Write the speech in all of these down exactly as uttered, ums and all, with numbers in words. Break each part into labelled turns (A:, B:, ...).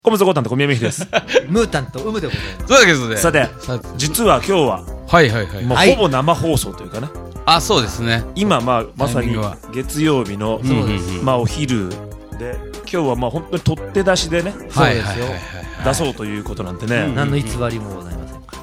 A: コムズゴタンと小宮美です。
B: ムータンとウムでございます。
C: そうだけどね。
A: さて、実は今日は、
C: はいはいはい。
A: まあ、ほぼ生放送というかね。
C: あ、そうですね。
A: 今、まあ、まさに月曜日の、
C: そうです。
A: まあ、お昼で、今日はまあ、本当に取って出しでね、
B: そうですよ。
A: 出そうということなんてね。
B: 何の偽りもございません。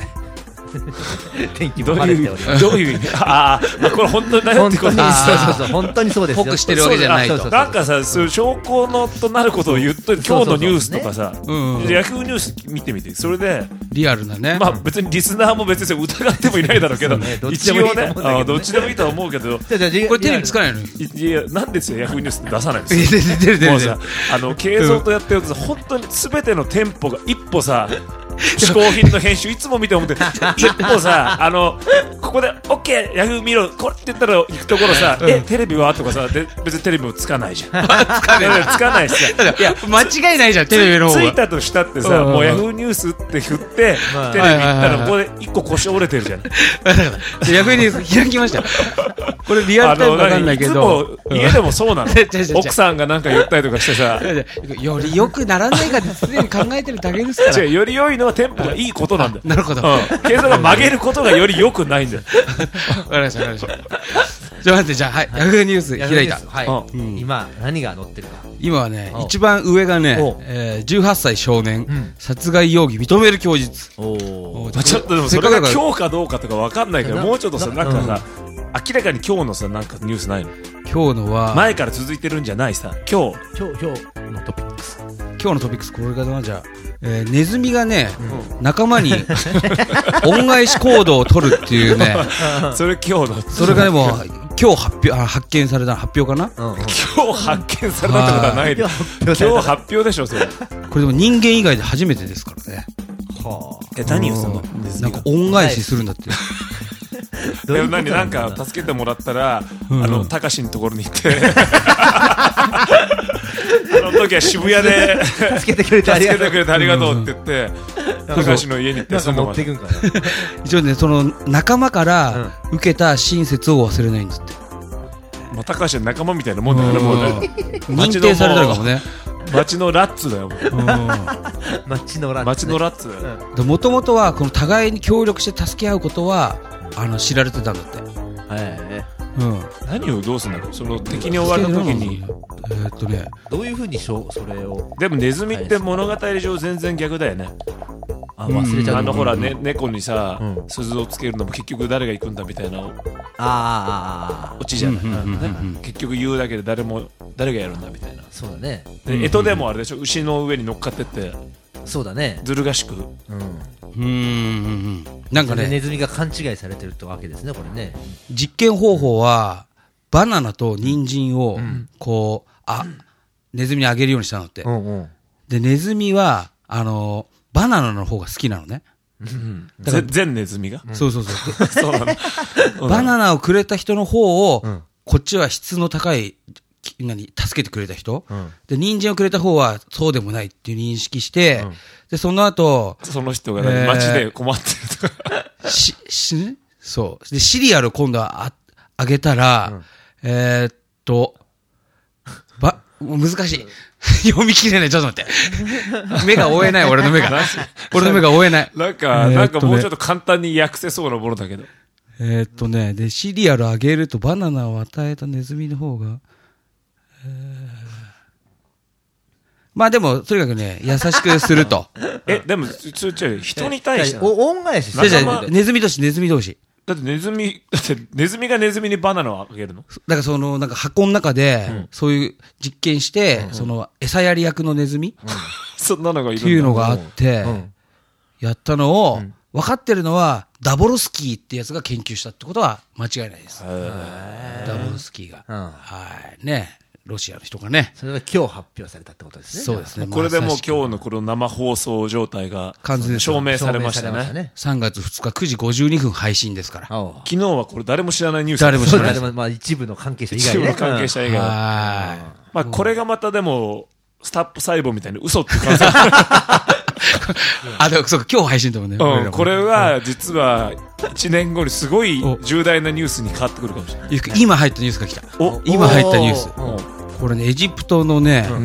B: 天気
A: どう
B: も晴れて
A: いう
B: おります。
A: どういう意味ああ、これ本当にだよってこと
B: 本当に
A: です
B: そうそうそう本当にそうですよ。
C: 濃くしてるわけじゃないと
B: そうそうそう
A: なんかさ、そういう証拠のとなることを言っといて、今日のニュースとかさ、
C: うんうん
A: ヤフーニュース見てみて、それで、
C: リアルなね。
A: まあ別にリスナーも別に疑ってもいないだろうけど、
B: そうねどっち
A: 一
B: でもいい
A: 応ね、
B: と思うんだけどね
A: あどっちでもいいとは思うけど、
B: じゃあじゃあじゃあ
C: これテレビつかないのに。
A: いや、なんですよ、ヤフーニュースって出さないんですよ。
C: 出てる出てる出てる
A: もうさ、あの、慶三とやってると、本当に全ての店舗が一歩さ、嗜好品の編集いつも見て思って一歩さ、あのここで OK ヤフー見ろこれって言ったら行くところさ、えテレビはとかさで別にテレビもつかないじゃんつかないつかないしさ
C: いや間違いないじゃんテレビの方が。
A: ついたとしたってさ、
C: うん
A: もうヤフーニュースって振って
B: まあ
A: テレビ行った
C: はいはいはい
A: らここで一個腰折れてるじゃん。
C: ヤフーニュース開きました。これリアルタイムわかんないけど。
A: いつも家でもそうなの。
C: 違う違う違う
A: 奥さんがなんか言ったりとかしてさ、
C: より良くならないかってすでに考えてるだけですから。
A: 違うより良いのは店舗がいいことなんだよ。
C: なるほど。
A: うん、計算が曲げることがより良くないんだよ。
C: わかりましたわかりました。じゃあ待ってじゃあはいヤフーニュース開いた。
B: は
A: うん
B: い。今何が載ってるか。
C: 今はね
B: お
C: 一番上がね
B: お、
C: えー、じゅうはっさい少年、
B: ん
C: 殺害容疑認める供述。
B: おお。
A: まあ、ちょっとでもそれが今日かどうかとかわかんないけど、
B: な
A: もうちょっとさ、なんか
B: な
A: さ、明らかに今日のさ、なんかニュースないの？
C: 今日のは
A: 前から続いてるんじゃないさ、今日。
B: 今日今日のトピックス。
C: 今日のトピックスこれからじゃあ、えー、ネズミがね、仲間に恩返し行動を取るっていうね
A: それ今日の。
C: それがでも今日発表あ発見された発表かな。
B: うんうん。
A: 今日発見されたってことはないで。今日発表でしょ、それ。
C: これでも人間以外で初めてですからね。
B: はあ。
A: え、何をするの？
C: なんか恩返しするんだって。
B: どういうこと
A: 何なんか助けてもらったら、あの、たかしのところに行って、あの時は渋谷で、
B: 助けてくれてあり
A: 助け
B: がとう。
A: てくれてありがとうって言って、たかしの家に行って
B: なんか
A: その
B: 持っていくんかな。
C: 一応ねその仲間から受けた親切を忘れないんですって。
A: まあ、たかしは仲間みたいなもんだから、もうね。
C: 認定されたのかもね。
A: 街のラッツだよ、もう。
B: 街のラ
A: 街のラッツだよ。
C: もともとはこの互いに協力して助け合うことはあの知られてたんだって。
B: はい。
C: うん。
A: 何をどうすんだろう、その敵に追われた時に。
C: えーっとね
B: どういう風にしょそれを
A: でもネズミって物語上全然逆だよね。
B: あ忘れちゃう。
A: あのほら、ね、猫にさ、
B: うん
A: 鈴をつけるのも結局誰が行くんだみたいな
B: あーあーあーあ
A: オチじゃない、
C: うんうんうんうん
A: ね結局言うだけで誰も誰がやるんだみたいな。
B: ー。そうだね。
A: で干支でもあれでしょ、牛の上に乗っかってって
B: そうだね。
A: ずる賢く。
B: うん。
C: うーんなんか
B: それでネ
C: ね
B: ズミが勘違いされてるってわけですね、これね。
C: 実験方法はバナナと人参をこうあネズミにあげるようにしたのって。
B: んうん。
C: でネズミはあのバナナの方が好きなのね。だから
A: ぜ全ネズミが、
C: そうそうそう。
A: そうなの
C: バナナをくれた人の方を、
B: うん
C: こっちは質の高い、き何、助けてくれた人、
B: うん
C: で、人参をくれた方はそうでもないっていう認識して、
B: うん
C: で、その後、
A: その人が、ね
C: えー
A: 街で困ってるとか
C: し、し、そう。で、シリアル今度はあ、あげたら、
B: うん
C: えーっと、ば、もう難しい。読み切れない。ちょっと待って。目が追えない、俺の目が。俺の目が追えない。
A: なんか、
C: えーっとね
A: なんかもうちょっと簡単に訳せそうなものだけど。
C: えーっとね、で、シリアルあげるとバナナを与えたネズミの方が、えーまあでも、とにかくね、優しくすると。
A: え、でも、つつち人に対してなの。
B: お恩返しす
A: 仲間
C: じゃじゃネズミ同士、ネズミ同士。
A: だってネズミ、だってネズミがネズミにバナナをあげるの？
C: だからその、なんか箱の中で、そういう実験して、その、餌やり役のネズミ
A: そんなのがいるんだ。
C: っていうのがあって
B: うん、
C: やったのを、分かってるのは、ダボロスキーってやつが研究したってことは間違いないです。ダボロスキーが。
B: うん
C: はい。ね。ロシアの人がね。
B: それが今日発表されたってことですね。
C: そうですね。
A: これでもう
C: まさしく
A: 今日のこの生放送状態が
C: 完全です
A: 証明されました
B: 証明され
A: ね。
C: さんがつふつかくじごじゅうにふん配信ですから。
B: おう
A: 昨日はこれ誰も知らないニュース。
C: 誰も知らない
B: そうだね。まあ一部の関係者以外ね。
A: 一部の関係者以外は。
C: は
A: まあこれがまたでも、スタップ細胞みたいな嘘っていう感じ。
C: い。あ、でもそうか、今日配信だもんね。俺ら
A: うん、
C: も
A: これは実はいちねんごにすごい重大なニュースに変わってくるかもしれない。
C: 今入ったニュースが来た。
A: お
C: 今入ったニュース。
B: おう
C: これね、エジプトのね、
A: うん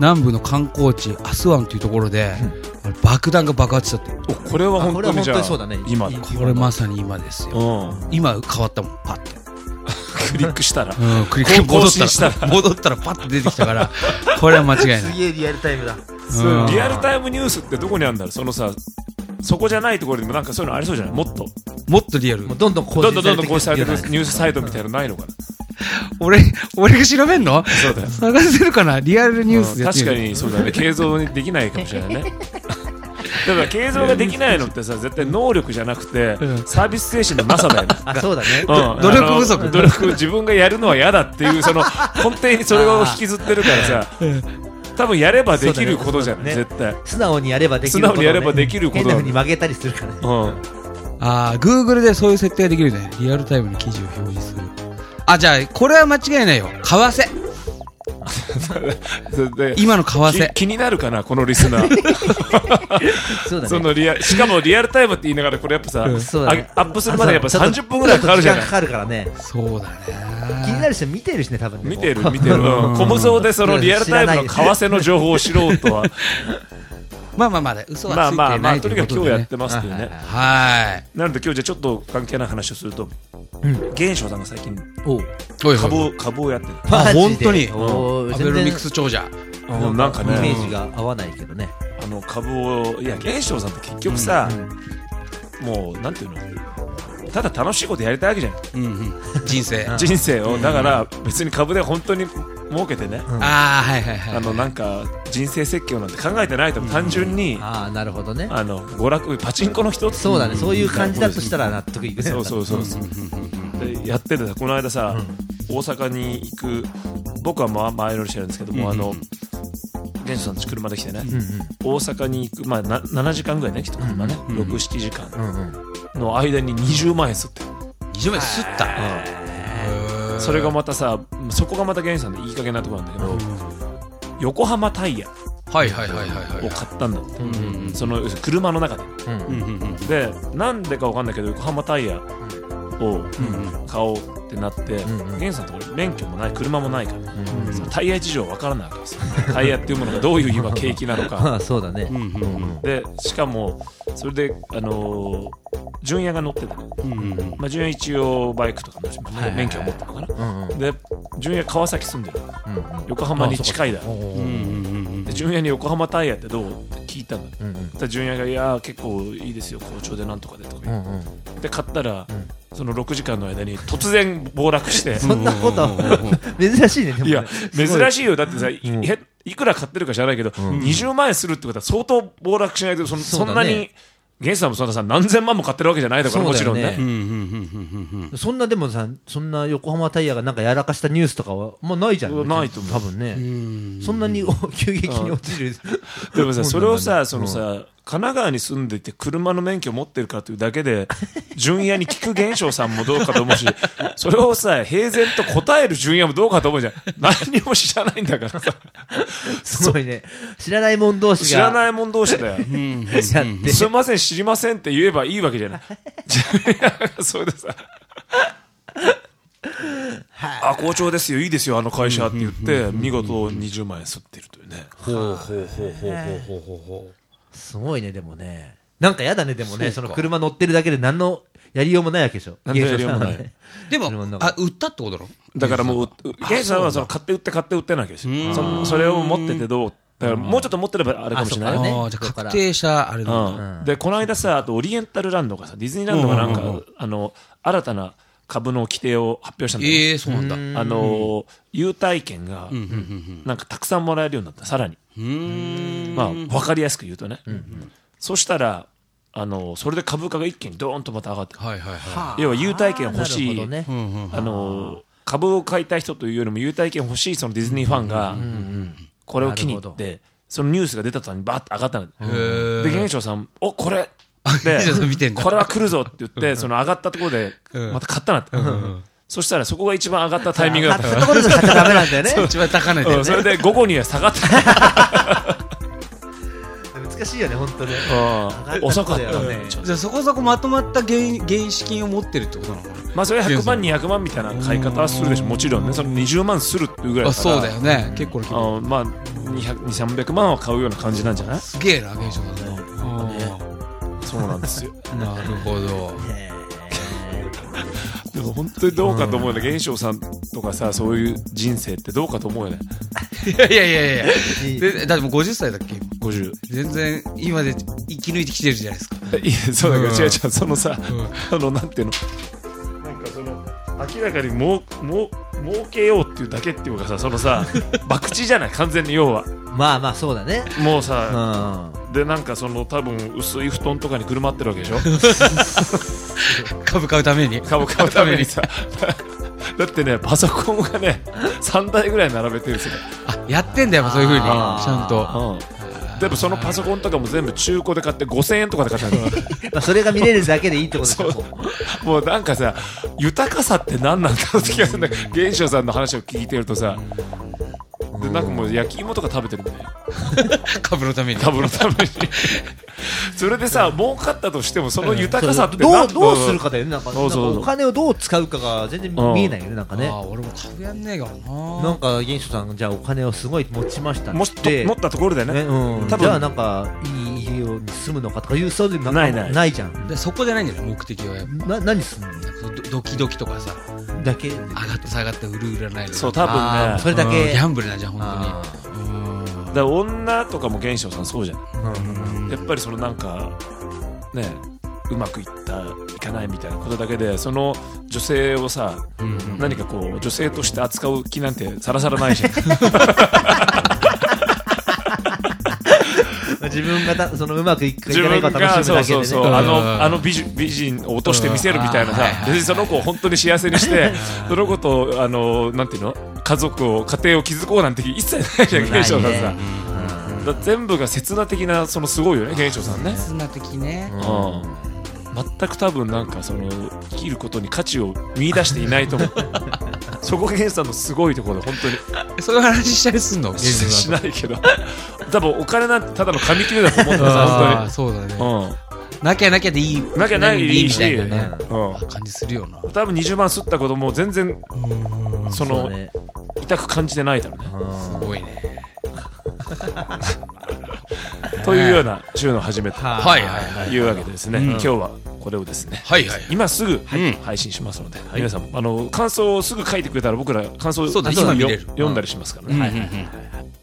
C: 南部の観光地アスワンというところで、うん、爆弾が爆発したって。
A: おこれは本当にじゃあ
B: そうだね、
A: 今
C: これまさに今ですよ、うん、今変わったもんパッて
A: クリックしたら、
C: うん、クリック戻ったら戻ったらパッと出てきたからこれは間違いない。
B: すげえリアルタイムだ。
A: そうリアルタイムニュースってどこにあるんだろう。そのさそこじゃないところでもなんかそういうのありそうじゃない。もっと
C: もっとリアル、
B: もうどんどん更
A: どんどんどんどん
B: 新されて
A: 更新されてくるニュースサイトみたいなのないのかな。
C: 俺俺が調べんの。
A: そうだよ。
C: 探せるかなリアルニュースで、
A: うん、確かにそうだね。継続できないかもしれないね。だから継続ができないのってさ絶対能力じゃなくて、うん、サービス精神のなさだよね。
B: あそうだね、
A: うん、
C: 努力不足。
A: 努力自分がやるのは嫌だっていうその根底にそれを引きずってるからさ多分やればできることじゃない、ね、絶対
B: 素直にやればできること、ね、
A: 素直にやればできること。
B: 変な風に曲げたりするからね、
A: うん、
C: ああ Google でそういう設定ができるね。リアルタイムに記事を表示する。あじゃあこれは間違いないよ。為替今の為替
A: 気, 気になるかなこのリスナー
B: そうだね、
A: そのリアしかもリアルタイムって言いながらこれやっぱさ、うん
B: そうだね、
A: アップするまでやっぱさんじゅっぷんぐらいかかるじゃない。
B: 時間かかるからね。
C: そうだね。
B: 気になる人見てるしね多分ね。
A: 見てる見てる、うん、コムゾーでそのリアルタイムの為替の情報を知ろうとは
C: まあまあまあ嘘はついてない、
A: まあまあまあとにかく今日やっ
C: ね、
A: てますけどね。
C: はい。
A: なので今日じゃあちょっと関係ない話をすると、うん、源証さんが最近株を株をやってる。
C: あ本当に。
B: ア
C: ベノミクス長者。
A: うん、なんかね
B: イメージが合わないけどね。
A: あの株をいや源証さんって結局さ、うんうん、もうなんていうのただ楽しいことやりたいわけじゃない、うんうん、
C: 人生
A: 人生をだから別に株で本当に儲けてね、
C: うん、あはいはいはい、
A: あのなんか人生設計なんて考えてないと、うん、単純に、
B: うん、あなるほどね、
A: あの娯楽パチンコの人
B: そうだね、そういう感じだとしたら納得いくね。
A: そうそうそうそう、うん、でやっててこの間さ、うん、大阪に行く僕は前乗りしてるんですけども、うん、あの源証さんたち車で来てね、うんうん、大阪に行く、まあ、なななじかんぐらいねきっと車ね、うんうん、ろく、ななじかんの間ににじゅうまんえん吸ってる。
C: にじゅうまんえん吸った、
A: うん、それがまたさそこがまた源証さんでいい加減なところなんだけど、うん、横浜タイヤを買ったんだって、うんうん、その車の中で、うんうん、でなんでかわかんないけど横浜タイヤを買おうってなって、うんうん、源さんところ免許もない車もないから、うんうん、そのタイヤ事情わからないわけですよ。タイヤっていうものがどういう今景気なのか
B: そうだね、うんうん、
A: でしかもそれであのー、純也が乗ってた、うんうんまあ、純也一応バイクとかの、はいはい、免許を持ったのかな、うんうん、で純也川崎住んでる、うんうん、横浜に近いだろ、うんうん、で純也に横浜タイヤってどうって聞いたんだ、うんうん、で純也がいや結構いいですよ好調でなんとかでとか、うんうん、で買ったら、うんそのろくじかんの間に突然暴落して
B: そんなこと珍しいね。でもね
A: いや珍しいよ。だってさ、うん、い, いくら買ってるか知らないけど、うん、にじゅうまんえんするってことは相当暴落しないと そ, そ, そんなに源さんもそんなさ何千万も買ってるわけじゃないだからもちろんね、うん
B: うんうん、そんなでもさそんな横浜タイヤがなんかやらかしたニュースとかはもうないじゃん。
A: ないと思う
B: 多分ね。うんそんなに急激に落ちる
A: でもさそれをさそのさ、うん神奈川に住んでいて車の免許を持ってるかというだけで純也に聞く源証さんもどうかと思うしそれをさ平然と答える純也もどうかと思うじゃん。何にも知らないんだからさ
B: すごいね。知らない者同士が
A: 知らない者同士だよ、うん、すいません知りませんって言えばいいわけじゃないそれでさあ好調ですよいいですよあの会社って言って見事にじゅうまんえん吸ってるというね。
C: ほうほうほうほうほうほうほう
B: すごいね。でもねなんかやだね。でもねその車乗ってるだけで何のやりようもないわけでしょ。
A: 何のやりようもない
C: でもあ売ったってことだろ。
A: だからもう源さんはその買って売って買って売ってないわけですよ。 そ, それを持っててどうだからもうちょっと持ってればあれかもしれないよね。
C: あじゃあ確定したあれなんだ、
A: うん、でこの間さあとオリエンタルランドがさディズニーランドがなんか、うんうんうん、あの新たな株の規定を発表したんだよ、ね。
C: えー、そうなんだ。
A: あの優待券がなんかたくさんもらえるようになったさらに。うーんまあ分かりやすく言うとね。うんうん、そしたらあのそれで株価が一気にドーンとまた上がって、はいはいはい、要は優待券欲しい、ね、あの株を買いたい人というよりも優待券欲しいそのディズニーファンがこれを機に入ってそのニュースが出た途端にバーッと上がったの。で源証さんおこれでこれは来るぞって言ってその上がったところでまた買ったなって、うんうん、そしたらそこが一番上がったタイミングだったから
B: 買ったところで買っちゃダメなんだよね
C: 一番高値で、ね
A: うん、それで午後には下がった
B: 難しいよね本当に。
A: 遅かったよね。
C: じゃあそこそこまとまった原, 原資金を持ってるってことなのかな。
A: まあそれはひゃくまんにひゃくまんみたいな買い方はするでしょ。もちろんね、そのにじゅうまんするっていうぐらい
C: あ、
A: だから
C: そうだよね。結構結構。
A: あまあにひゃく、にひゃく、さんびゃくまんは買うような感じなんじゃない？
C: すげえな、現象だね。
A: そうなんですよ。
C: なるほど。
A: でも本当にどうかと思うよね。現象さんとかさ、そういう人生ってどうかと思うよね。
C: いやいやいやいやでだってもうごじゅっさいだっけ？
A: ごじゅう。
C: 全然今で生き抜いてきてるじゃないですか。
A: いや、そうだけど、
C: うん
A: 違う違う、そのさ、
C: うん
A: あの、なんていうの、なんかその、明らかにもう、もう、儲けようっていうだけっていうかさ、そのさ、博打じゃない、完全に要は。
B: まあまあそうだね。
A: もう
B: う
A: さ、
B: ん。
A: で、なんかその、多分薄い布団とかにくるまってるわけでしょ。
C: 株買うために。
A: 株買うためにさ。だってね、パソコンがね、さんだいぐらい並べてるんですよ。
C: あ、やってんだよ、そういう風に。ち
B: あー
C: ゃんと。
A: うん。でもそのパソコンとかも全部中古で買ってごせんえんとかで買ったんだよ。
B: まあそれが見れるだけでいいってことですよ。
A: そうもうなんかさ、豊かさって何なんだろうって気がするんだけど、玄翔さんの話を聞いてるとさ、でなんかもう焼き芋とか食べてるんだよ、
C: 株のために。
A: 株のために。それでさ、儲かったとしてもその豊かさって
B: どう
A: 何
B: どうするかだよね。なんか
A: そうそう
B: なんかお金をどう使うかが全然見えないよね。なんかね。
C: ああ、俺も株やんねえからな。
B: なんか玄翔さんじゃあお金をすごい持ちましたっ
A: もしと
B: て
A: 持ったところでね、
B: ね、うん、
A: 多分
B: じゃあなんかいい家に住むのかとかいうそういうの
A: ないない
B: ないじゃん。
C: でそこじゃないんだよ、目的はやっぱ。
B: な何すんの
C: ドドキドキとかさ、
B: だけ。
C: 上がって下がって売る売らないの。
A: そう多分ね、
B: あーそれだけ
C: うんギャンブルなんじゃん、本
B: あ
C: 当に。うん
A: だから女とかも玄翔さんそうじゃん。
B: ーうん
A: やっぱりそのなんかね、うまくいったいかないみたいなことだけで、その女性をさ、
C: うん
A: 何かこう女性として扱う気なんてさらさらないじゃん。
B: 自分がたそのうまくいくかい
A: 自
B: かないか
A: 分がそう
B: 楽しむだけでね。
A: そうそう、
C: うん
A: あのあの美人美人を落として見せるみたいなさ、
C: うん
A: 別にその子を本当に幸せにしてその子とあのなんていうの、家族を家庭を築こうなんて一切ないじゃん、
B: ないね
A: 玄翔さんさ。
B: うん
A: だから全部が刹那的な、そのすごいよね、玄翔さんね。
C: 砂的ね。
A: うん全く多分なんかその生きることに価値を見出していないと思う。そこが玄さんのすごいところで、本当に
C: そういう話したりすんの？
A: ししないけど、多分お金なんてただの紙切れだと思うんだよ
C: ああ、そうだね。
A: 本
C: なきゃなきゃでいい。
A: 当に。うん、なきゃないでいいし、
C: みたいなね。
A: うん、
C: 感じするよな。
A: 多分にじゅうまん吸ったことも全然その
B: そうだね。
A: 痛く感じてないだろうね。
C: すごいね。
A: というような週の始めと
C: はいはいはい
A: いうわけでですね、
C: うん
A: 今日はこれをですね、
C: はいはい。
A: 今すぐ
C: ん
A: 配信しますので、皆さんあの感想をすぐ書いてくれたら僕ら感想を
C: そうだ
A: 後で
C: 今見れる
A: 読んだりしますからね。
C: うん
A: はい
C: うんうん